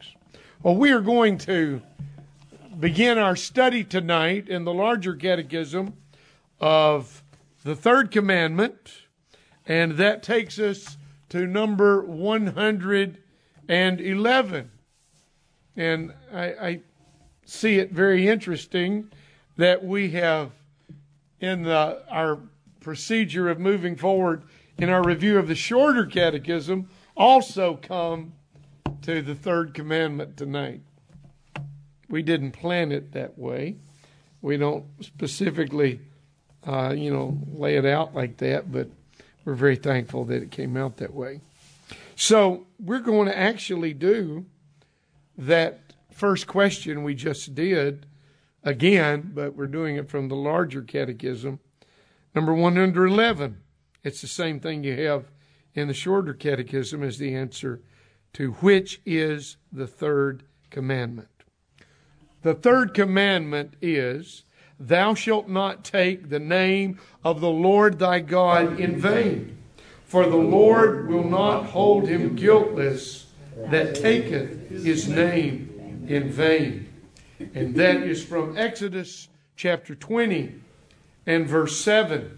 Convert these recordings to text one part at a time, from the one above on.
things. Well, we are going to begin our study tonight in the larger catechism of the third commandment, and that takes us to number 111. And I see it very interesting that we have, in our procedure of moving forward in our review of the shorter catechism, also come to the third commandment tonight. We didn't plan it that way. We don't specifically, lay it out like that, but we're very thankful that it came out that way. So we're going to actually do that first question we just did again, but we're doing it from the larger catechism. Number 111. It's the same thing you have in the shorter catechism as the answer to which is the third commandment. The third commandment is, thou shalt not take the name of the Lord thy God in vain, for the Lord will not hold him guiltless that taketh his name in vain. And that is from Exodus chapter 20 and verse 7.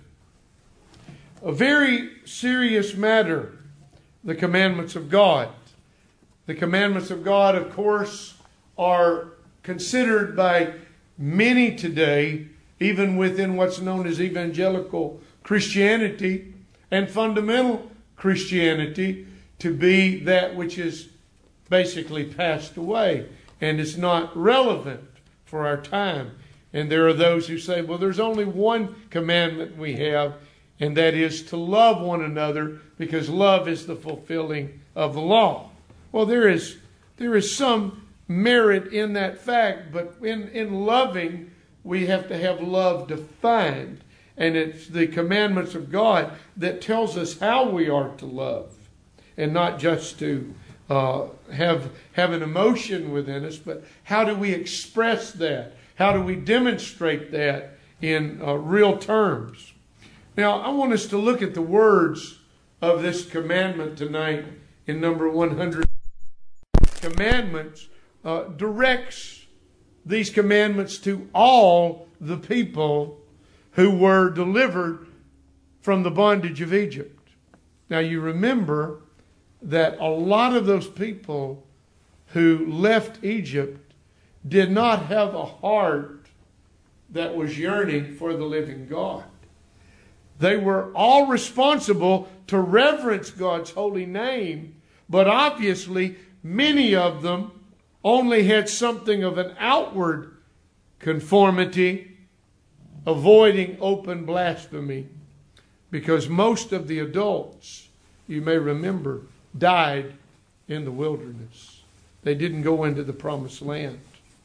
A very serious matter, the commandments of God. The commandments of God, of course, are considered by many today, even within what's known as evangelical Christianity and fundamental Christianity, to be that which is basically passed away and is not relevant for our time. And there are those who say, well, there's only one commandment we have, and that is to love one another, because love is the fulfilling of the law. Well, there is some merit in that fact, but in loving, we have to have love defined. And it's the commandments of God that tells us how we are to love, and not just to have an emotion within us, but how do we express that? How do we demonstrate that in real terms? Now, I want us to look at the words of this commandment tonight in number 100. Commandments directs these commandments to all the people who were delivered from the bondage of Egypt. Now, you remember that a lot of those people who left Egypt did not have a heart that was yearning for the living God. They were all responsible to reverence God's holy name, but obviously many of them only had something of an outward conformity, avoiding open blasphemy, because most of the adults, you may remember, died in the wilderness. They didn't go into the promised land.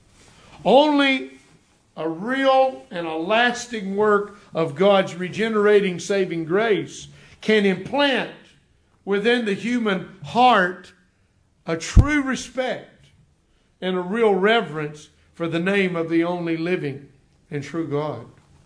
Only a real and a lasting work of God's regenerating, saving grace can implant within the human heart a true respect and a real reverence for the name of the only living and true God.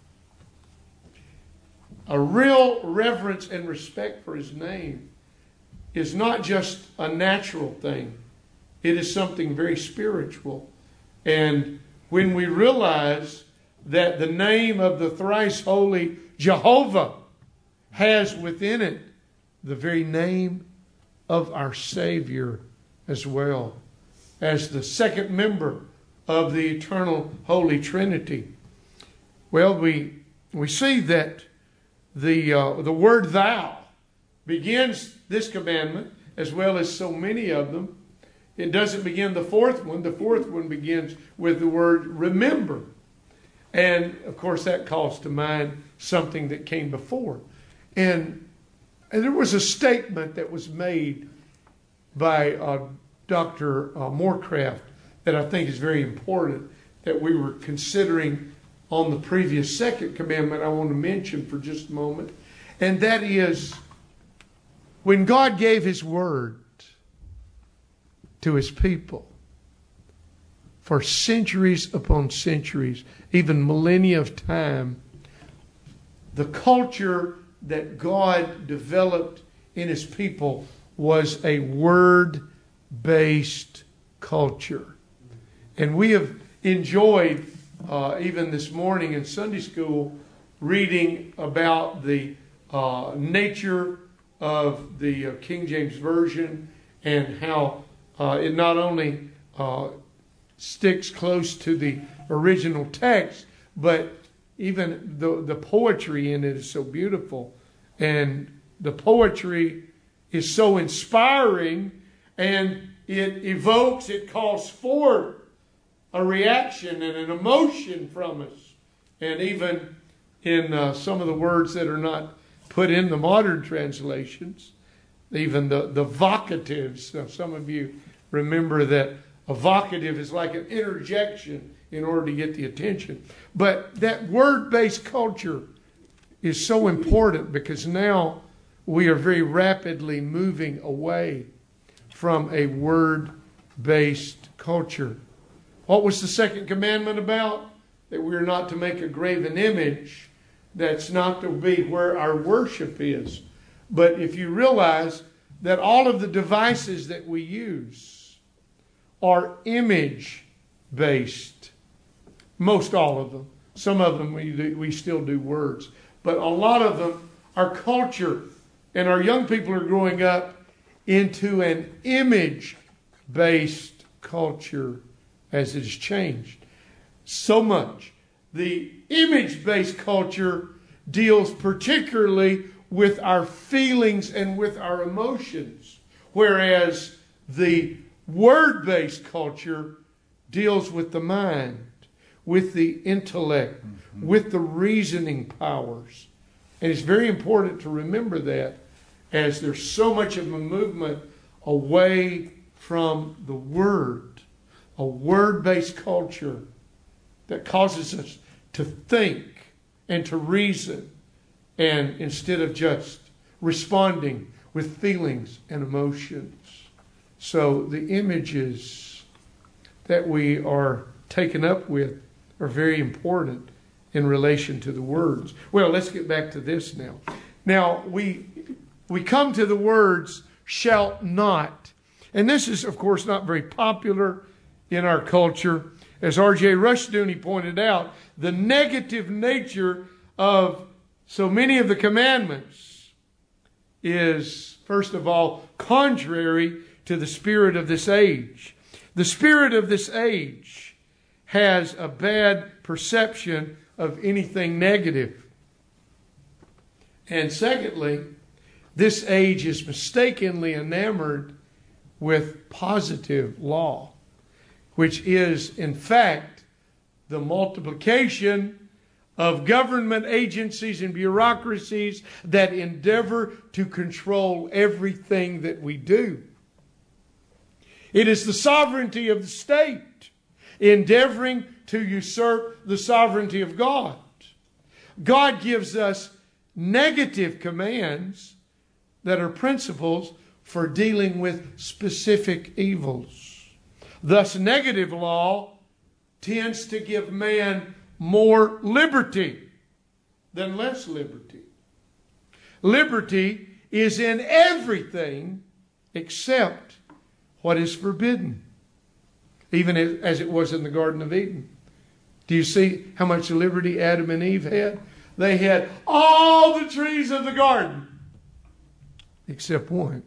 A real reverence and respect for his name is not just a natural thing. It is something very spiritual. And when we realize that the name of the thrice holy Jehovah has within it the very name of our Savior as well, as the second member of the eternal Holy Trinity. Well, we see that the word thou begins this commandment, as well as so many of them. It doesn't begin the fourth one. The fourth one begins with the word remember. And, of course, that calls to mind something that came before. And there was a statement that was made by Dr. Morecraft that I think is very important, that we were considering on the previous second commandment I want to mention for just a moment. And that is, when God gave his word to his people, for centuries upon centuries, even millennia of time, the culture that God developed in his people was a word-based culture. And we have enjoyed, even this morning in Sunday school, reading about the nature of the King James Version and how it not only sticks close to the original text, but even the poetry in it is so beautiful. And the poetry is so inspiring, and it evokes, it calls forth a reaction and an emotion from us. And even in some of the words that are not put in the modern translations, even the vocatives. Now, some of you remember that a vocative is like an interjection in order to get the attention. But that word-based culture is so important because now we are very rapidly moving away from a word-based culture. What was the second commandment about? That we are not to make a graven image. That's not to be where our worship is. But if you realize that all of the devices that we use are image-based, most all of them. Some of them we still do words. But a lot of them are culture. And our young people are growing up into an image-based culture as it has changed so much. The image-based culture deals particularly with our feelings and with our emotions, whereas the word-based culture deals with the mind, with the intellect, with the reasoning powers. And it's very important to remember that, as there's so much of a movement away from the Word, a word-based culture that causes us to think and to reason, and instead of just responding with feelings and emotions. So the images that we are taken up with are very important in relation to the words. Well, let's get back to this now. Now, we come to the words, shalt not. And this is, of course, not very popular in our culture. As R.J. Rushdoony pointed out, the negative nature of so many of the commandments is, first of all, contrary to the spirit of this age. The spirit of this age has a bad perception of anything negative. And secondly, this age is mistakenly enamored with positive law, which is, in fact, the multiplication of government agencies and bureaucracies that endeavor to control everything that we do. It is the sovereignty of the state endeavoring to usurp the sovereignty of God. God gives us negative commands that are principles for dealing with specific evils. Thus, negative law tends to give man more liberty than less liberty. Liberty is in everything except what is forbidden, even as it was in the Garden of Eden. Do you see how much liberty Adam and Eve had? They had all the trees of the garden except one.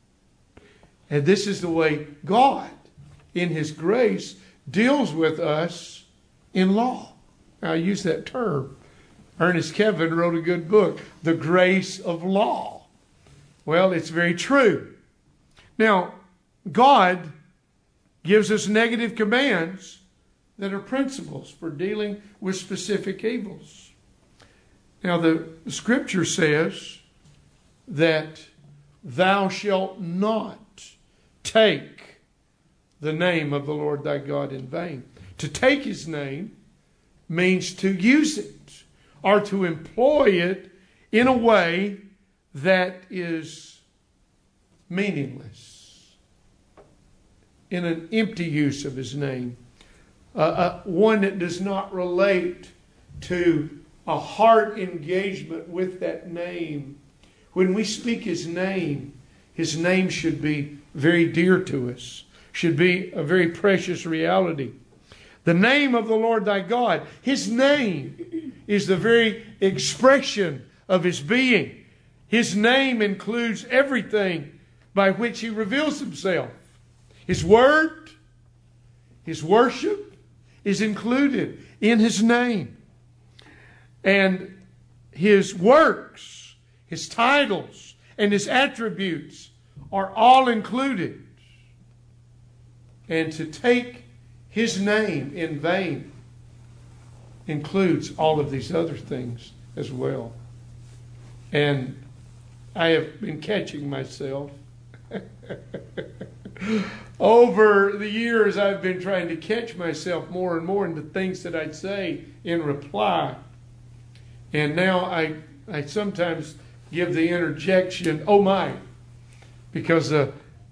And this is the way God, in His grace, deals with us in law. Now, I use that term. Ernest Kevin wrote a good book, The Grace of Law. Well, it's very true. Now, God gives us negative commands that are principles for dealing with specific evils. Now, the Scripture says that thou shalt not take the name of the Lord thy God in vain. To take His name means to use it or to employ it in a way that is meaningless, in an empty use of His name, one that does not relate to a heart engagement with that name. When we speak His name should be very dear to us. should be a very precious reality. The name of the Lord thy God, His name is the very expression of His being. His name includes everything by which He reveals Himself. His word, His worship is included in His name. And His works, His titles, and His attributes are all included. And to take His name in vain includes all of these other things as well. And I have been catching myself. Over the years, I've been trying to catch myself more and more in the things that I'd say in reply. And now I sometimes give the interjection, "Oh my," because the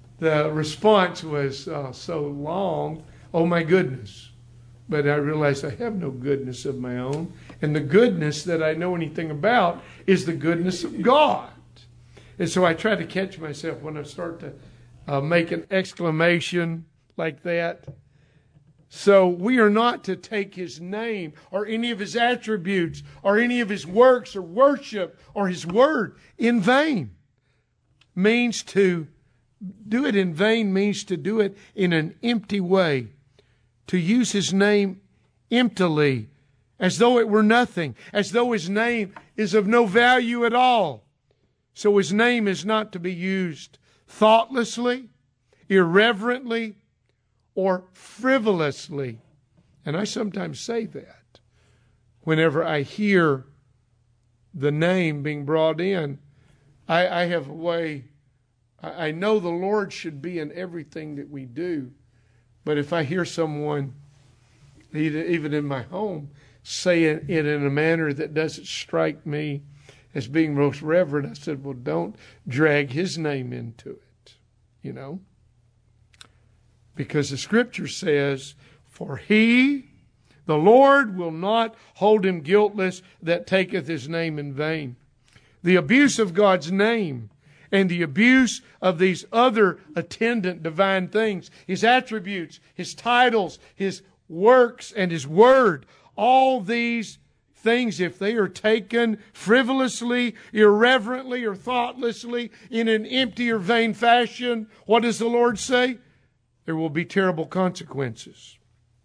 response was so long, "Oh my goodness." But I realize I have no goodness of my own. And the goodness that I know anything about is the goodness of God. And so I try to catch myself when I start to make an exclamation like that. So we are not to take His name or any of His attributes or any of His works or worship or His word in vain. Means to do it in vain means to do it in an empty way. To use His name emptily, as though it were nothing, as though His name is of no value at all. So His name is not to be used thoughtlessly, irreverently, or frivolously. And I sometimes say that whenever I hear the name being brought in. I have a way, I know the Lord should be in everything that we do. But if I hear someone, even in my home, say it in a manner that doesn't strike me as being most reverent, I said, well, don't drag His name into it, you know. Because the Scripture says, for He, the Lord, will not hold him guiltless that taketh His name in vain. The abuse of God's name and the abuse of these other attendant divine things, His attributes, His titles, His works, and His word, all these things, if they are taken frivolously, irreverently, or thoughtlessly in an empty or vain fashion, what does the Lord say? There will be terrible consequences.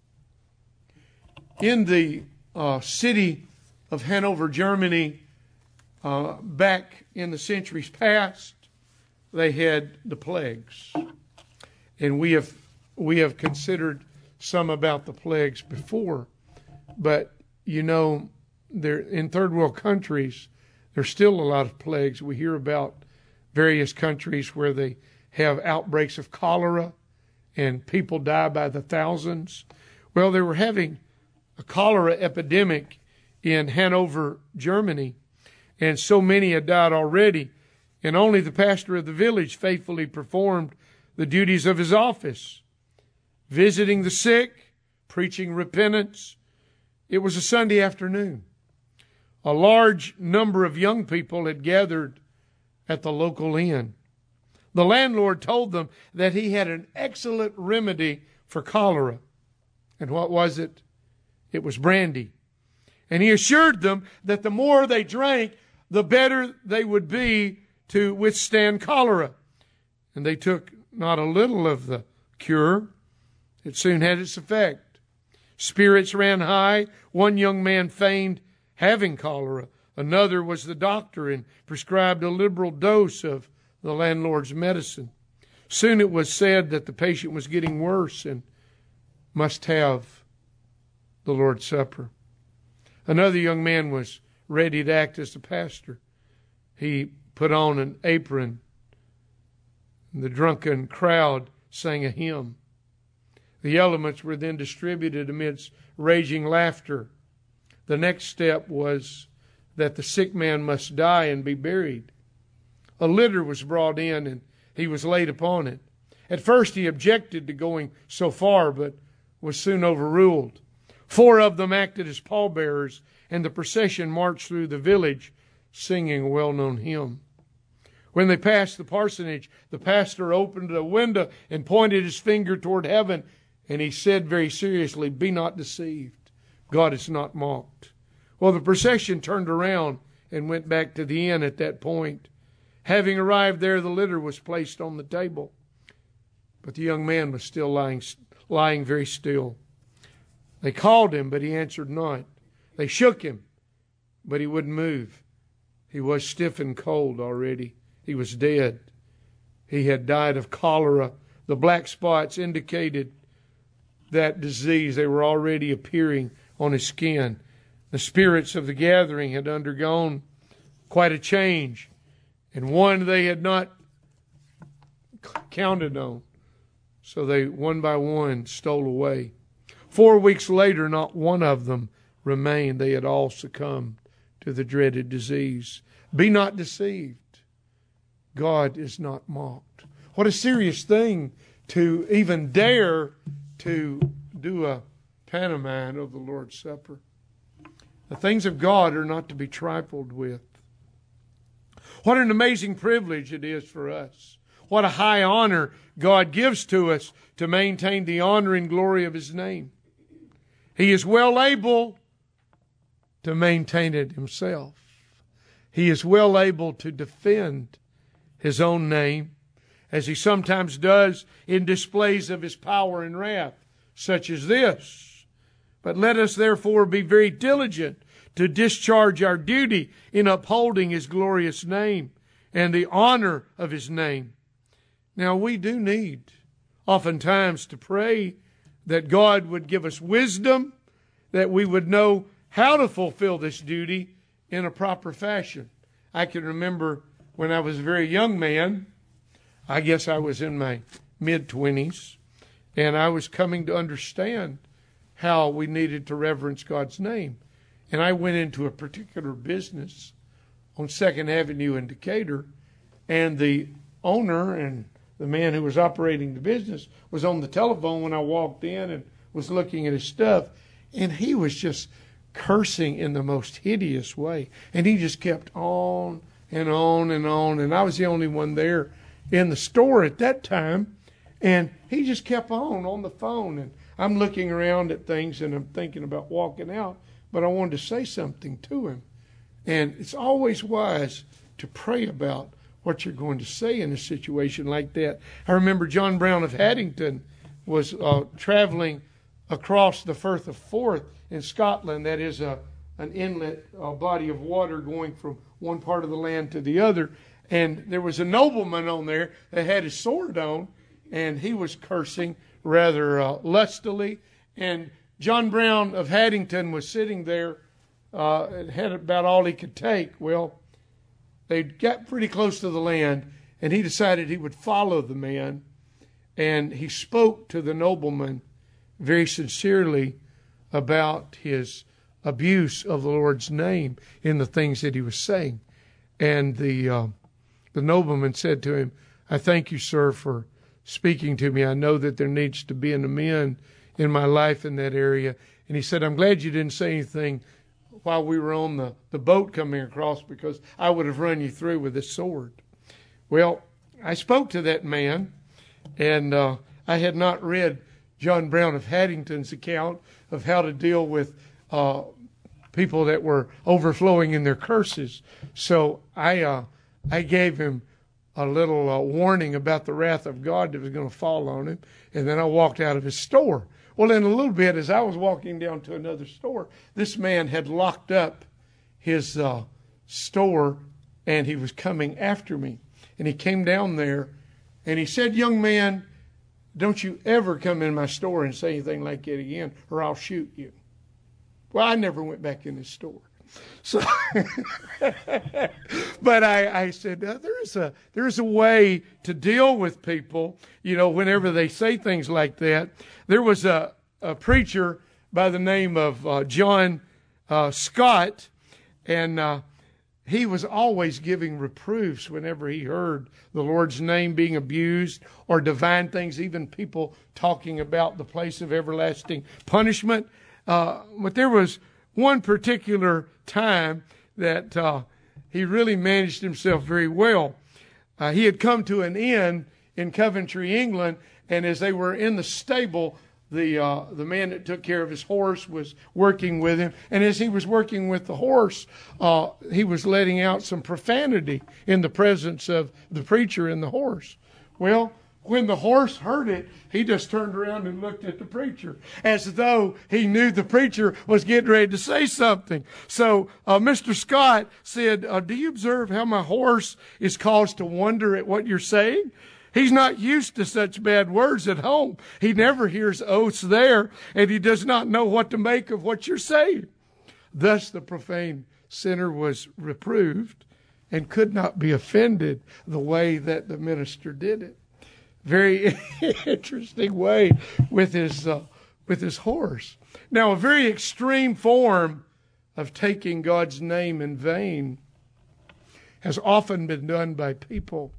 In the city of Hanover, Germany, back in the centuries past, they had the plagues. And we have considered some about the plagues before. But, you know, there in third world countries, there's still a lot of plagues. We hear about various countries where they have outbreaks of cholera and people die by the thousands. Well, they were having a cholera epidemic in Hanover, Germany, and so many had died already, and only the pastor of the village faithfully performed the duties of his office, visiting the sick, preaching repentance. It was a Sunday afternoon. A large number of young people had gathered at the local inn. The landlord told them that he had an excellent remedy for cholera. And what was it? It was brandy. And he assured them that the more they drank, the better they would be to withstand cholera. And they took not a little of the cure. It soon had its effect. Spirits ran high. One young man feigned having cholera. Another was the doctor and prescribed a liberal dose of the landlord's medicine. Soon it was said that the patient was getting worse and must have the Lord's Supper. Another young man was ready to act as the pastor. He put on an apron. The drunken crowd sang a hymn. The elements were then distributed amidst raging laughter. The next step was that the sick man must die and be buried. A litter was brought in and he was laid upon it. At first he objected to going so far, but was soon overruled. 4 of them acted as pallbearers, and the procession marched through the village singing a well-known hymn. When they passed the parsonage, the pastor opened a window and pointed his finger toward heaven, and he said very seriously, "Be not deceived. God is not mocked." Well, the procession turned around and went back to the inn at that point. Having arrived there, the litter was placed on the table. But the young man was still lying very still. They called him, but he answered not. They shook him, but he wouldn't move. He was stiff and cold already. He was dead. He had died of cholera. The black spots indicated that disease. They were already appearing on his skin. The spirits of the gathering had undergone quite a change, and one they had not counted on. So they, one by one, stole away. 4 weeks later, not one of them remained. They had all succumbed to the dreaded disease. Be not deceived. God is not mocked. What a serious thing to even dare to do a pantomime of the Lord's Supper. The things of God are not to be trifled with. What an amazing privilege it is for us. What a high honor God gives to us to maintain the honor and glory of His name. He is well able to maintain it Himself. He is well able to defend His own name, as He sometimes does in displays of His power and wrath, such as this. But let us therefore be very diligent to discharge our duty in upholding His glorious name and the honor of His name. Now, we do need oftentimes to pray that God would give us wisdom, that we would know how to fulfill this duty in a proper fashion. I can remember when I was a very young man, I guess I was in my mid-20s, and I was coming to understand how we needed to reverence God's name. And I went into a particular business on 2nd Avenue in Decatur, and the owner and the man who was operating the business was on the telephone when I walked in and was looking at his stuff, and he was just cursing in the most hideous way. And he just kept on and on and on, and I was the only one there in the store at that time, and he just kept on the phone, and I'm looking around at things and I'm thinking about walking out, but I wanted to say something to him. And it's always wise to pray about what you're going to say in a situation like that. I remember John Brown of Haddington was traveling across the Firth of Forth in Scotland. That is an inlet, a body of water going from one part of the land to the other. And there was a nobleman on there that had his sword on, and he was cursing rather lustily. And John Brown of Haddington was sitting there and had about all he could take. Well, they got pretty close to the land, and he decided he would follow the man. And he spoke to the nobleman very sincerely about his abuse of the Lord's name in the things that he was saying. And the nobleman said to him, "I thank you, sir, for speaking to me. I know that there needs to be an amend in my life in that area." And he said, "I'm glad you didn't say anything while we were on the boat coming across, because I would have run you through with this sword." Well, I spoke to that man, and I had not read John Brown of Haddington's account of how to deal with people that were overflowing in their curses. So I gave him a little warning about the wrath of God that was going to fall on him, and then I walked out of his store. Well, in a little bit, as I was walking down to another store, this man had locked up his store, and he was coming after me. And he came down there, and he said, "Young man, don't you ever come in my store and say anything like that again, or I'll shoot you." Well, I never went back in his store. So, but I said, there is a way to deal with people, whenever they say things like that. There was a preacher by the name of John Scott, and he was always giving reproofs whenever he heard the Lord's name being abused or divine things, even people talking about the place of everlasting punishment. But there was one particular time that he really managed himself very well. he had come to an inn in Coventry, England, and as they were in the stable, the man that took care of his horse was working with him. And as he was working with the horse, he was letting out some profanity in the presence of the preacher and the horse. Well, when the horse heard it, he just turned around and looked at the preacher as though he knew the preacher was getting ready to say something. So Mr. Scott said, do you observe how my horse is caused to wonder at what you're saying? He's not used to such bad words at home. He never hears oaths there, and he does not know what to make of what you're saying. Thus the profane sinner was reproved and could not be offended the way that the minister did it. Very interesting way with his horse. Now, a very extreme form of taking God's name in vain has often been done by people.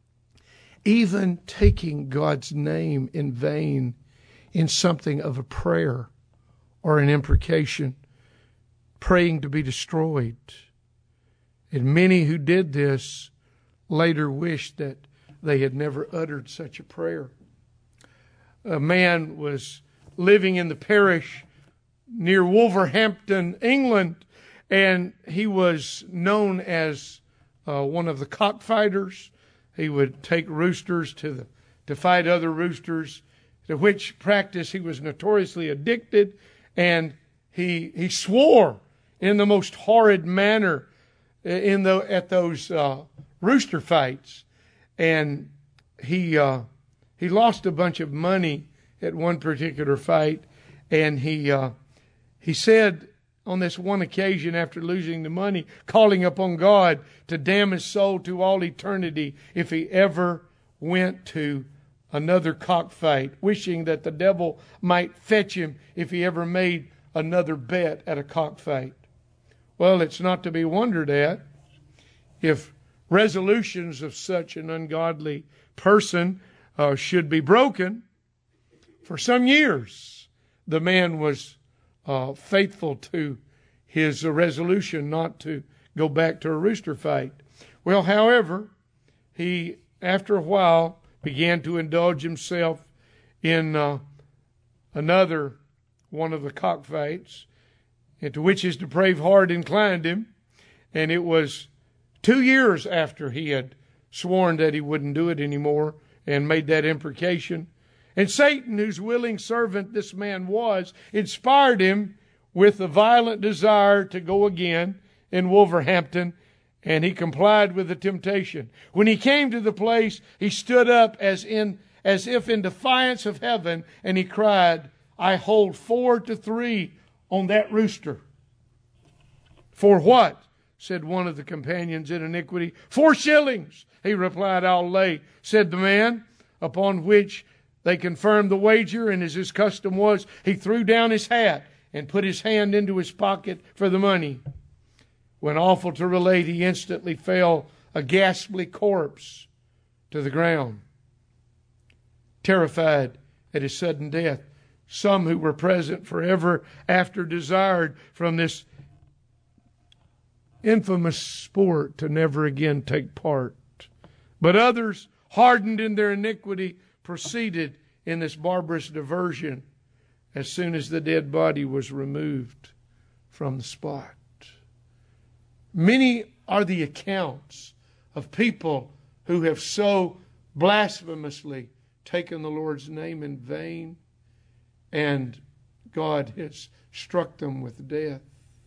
Even taking God's name in vain in something of a prayer or an imprecation, praying to be destroyed. And many who did this later wished that they had never uttered such a prayer. A man was living in the parish near Wolverhampton, England, and he was known as one of the cockfighters. He would take roosters to fight other roosters, to which practice he was notoriously addicted, and he swore in the most horrid manner at those rooster fights. And he lost a bunch of money at one particular fight, and he said on this one occasion, after losing the money, calling upon God to damn his soul to all eternity if he ever went to another cockfight, wishing that the devil might fetch him if he ever made another bet at a cockfight. Well, it's not to be wondered at if resolutions of such an ungodly person should be broken. For some years, the man was faithful to his resolution not to go back to a rooster fight. Well, however, he, after a while, began to indulge himself in another one of the cockfights, into which his depraved heart inclined him. And it was 2 years after he had sworn that he wouldn't do it anymore and made that imprecation. And Satan, whose willing servant this man was, inspired him with a violent desire to go again in Wolverhampton, and he complied with the temptation. When he came to the place, he stood up as if in defiance of heaven, and he cried, "I hold 4-3 on that rooster." "For what?" said one of the companions in iniquity. 4 shillings, he replied. "I'll lay," said the man, upon which they confirmed the wager, and as his custom was, he threw down his hat and put his hand into his pocket for the money. When, awful to relate, he instantly fell a ghastly corpse to the ground. Terrified at his sudden death, some who were present forever after desired from this infamous sport to never again take part. But others, hardened in their iniquity, proceeded in this barbarous diversion as soon as the dead body was removed from the spot. Many are the accounts of people who have so blasphemously taken the Lord's name in vain, and God has struck them with death.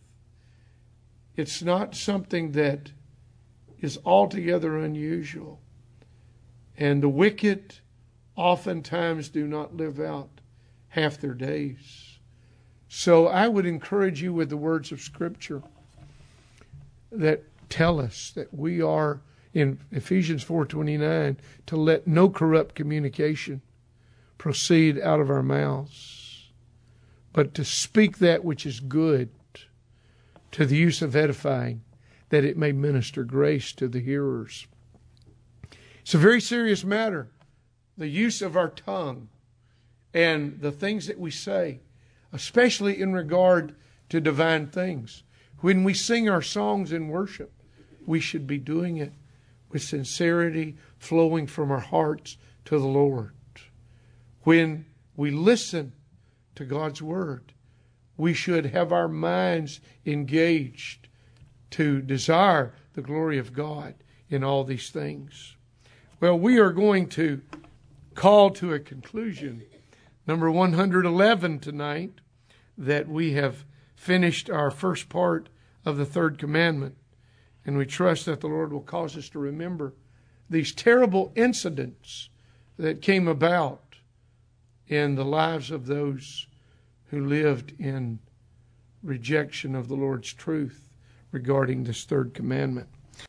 It's not something that is altogether unusual. And the wicked oftentimes do not live out half their days. So I would encourage you with the words of Scripture that tell us that we are, in Ephesians 4:29, to let no corrupt communication proceed out of our mouths, but to speak that which is good to the use of edifying, that it may minister grace to the hearers. It's a very serious matter, the use of our tongue and the things that we say, especially in regard to divine things. When we sing our songs in worship, we should be doing it with sincerity flowing from our hearts to the Lord. When we listen to God's Word, we should have our minds engaged to desire the glory of God in all these things. Well, we are going to call to a conclusion number 111 tonight, that we have finished our first part of the third commandment. And we trust that the Lord will cause us to remember these terrible incidents that came about in the lives of those who lived in rejection of the Lord's truth regarding this third commandment.